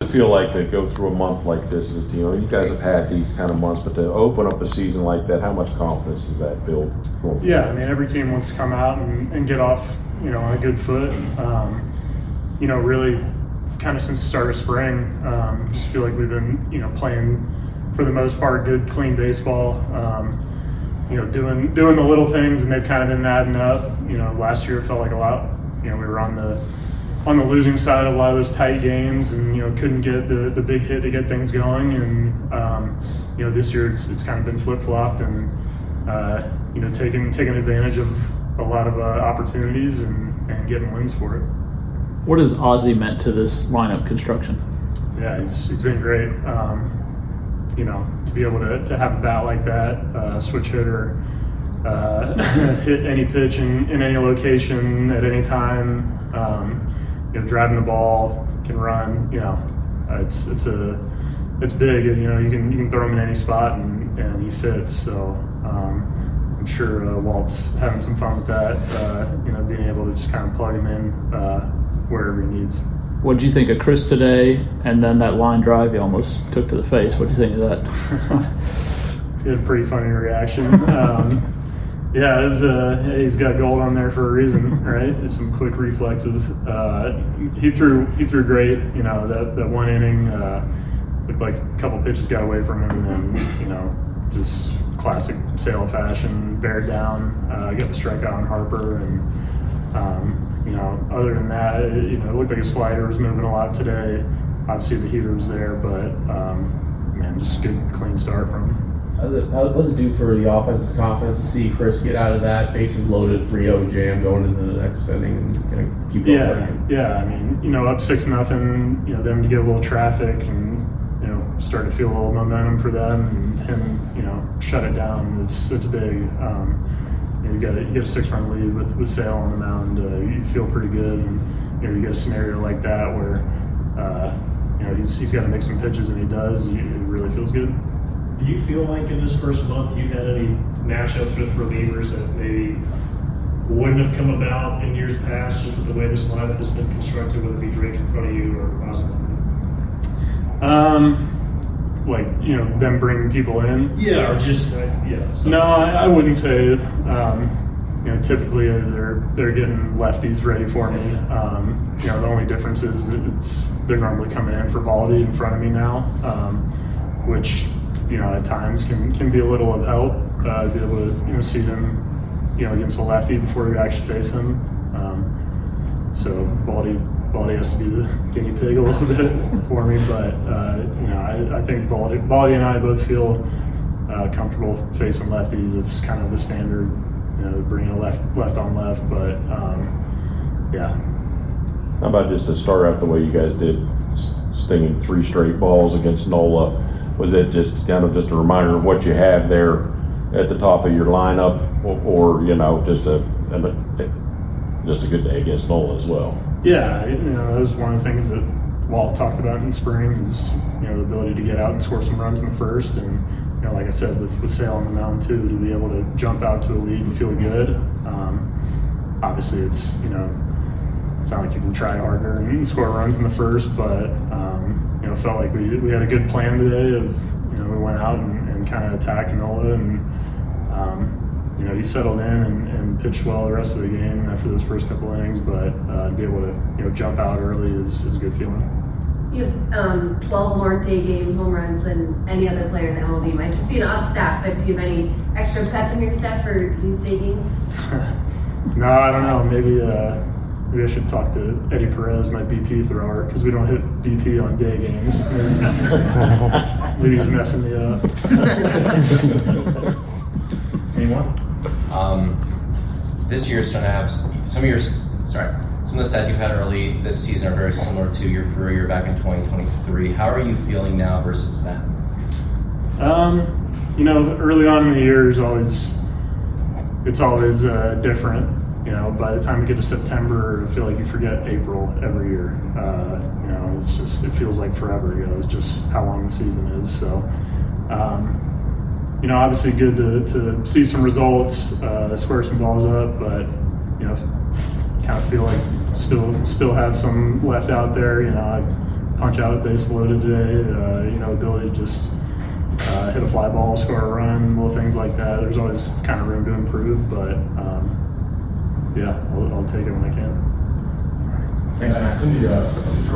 feel like to go through a month like this as a team? You guys have had these kind of months, but to open up a season like that, how much confidence does that build? Yeah, I mean, every team wants to come out and get off, on a good foot. Really kind of since the start of spring, just feel like we've been, playing for the most part good, clean baseball. Doing the little things, and they've kind of been adding up. Last year it felt like a lot. We were on the losing side of a lot of those tight games, and couldn't get the big hit to get things going. And this year it's kind of been flip flopped, and taking advantage of a lot of opportunities and getting wins for it. What has Ozzie meant to this lineup construction? Yeah, he's been great. To be able to have a bat like that, switch hitter, hit any pitch in any location at any time, driving the ball, can run, it's big. You can throw him in any spot and he fits. So I'm sure Walt's having some fun with that, being able to just kind of plug him in wherever he needs. What did you think of Chris today? And then that line drive you almost took to the face. What do you think of that? He had a pretty funny reaction. He's got gold on there for a reason, right? Some quick reflexes. He threw great. That one inning looked like a couple pitches got away from him, and just classic Sale fashion, bear down, got the strikeout on Harper, and other than that, it looked like a slider was moving a lot today. Obviously the heater was there, but just a good, clean start from him. How does it do for the offense's confidence to see Chris get out of that bases loaded 3-0 jam going into the next inning and kind of keep going? Yeah. I mean, up 6-0, them to get a little traffic and start to feel a little momentum for them, and him, shut it down. It's big. You get a 6-run lead with Sale on the mound. You feel pretty good, and you get a scenario like that where he's got to make some pitches, and he does. It really feels good. Do you feel like in this first month you've had any matchups with relievers that maybe wouldn't have come about in years past, just with the way this lineup has been constructed, whether it be Drake in front of you or Osmond? Them bringing people in? Yeah, or just No, I wouldn't say. Typically they're getting lefties ready for me. The only difference is they're normally coming in for Baldy in front of me now, which at times can be a little of help. Be able to see them against a lefty before you actually face him. So Baldy has to be the guinea pig a little bit for me, but I think Baldy and I both feel comfortable facing lefties. It's kind of the standard, bringing a left on left, but yeah. How about just to start out the way you guys did, stinging 3 straight balls against NOLA? Was it just kind of just a reminder of what you have there at the top of your lineup, or just a good day against NOLA as well? Yeah, that was one of the things that Walt talked about in spring is, the ability to get out and score some runs in the first. And, like I said, with Sale on the mound too, to be able to jump out to a lead and feel good. Obviously it's not like you can try harder and score runs in the first, but, felt like we had a good plan today of, we went out and kind of attacked NOLA, and, he settled in and pitched well the rest of the game after those first couple innings, but to be able to jump out early is a good feeling. You have 12 more day game home runs than any other player in the MLB. Might just be an odd stat, but do you have any extra pep in your step for these day games? No, I don't know. Maybe I should talk to Eddie Perez, my BP thrower, because we don't hit BP on day games. Maybe he's messing me up. Anyone? This year's going to have some of the stats you've had early this season are very similar to your career year back in 2023. How are you feeling now versus then? Early on in the year it's always different. By the time we get to September, I feel like you forget April every year. It feels like forever ago. It's just how long the season is. So, obviously good to see some results, square some balls up, but, kind of feel like still have some left out there. I punch out at base loaded today. Ability to just hit a fly ball, score a run, little things like that. There's always kind of room to improve, but I'll take it when I can. Thanks, Matt.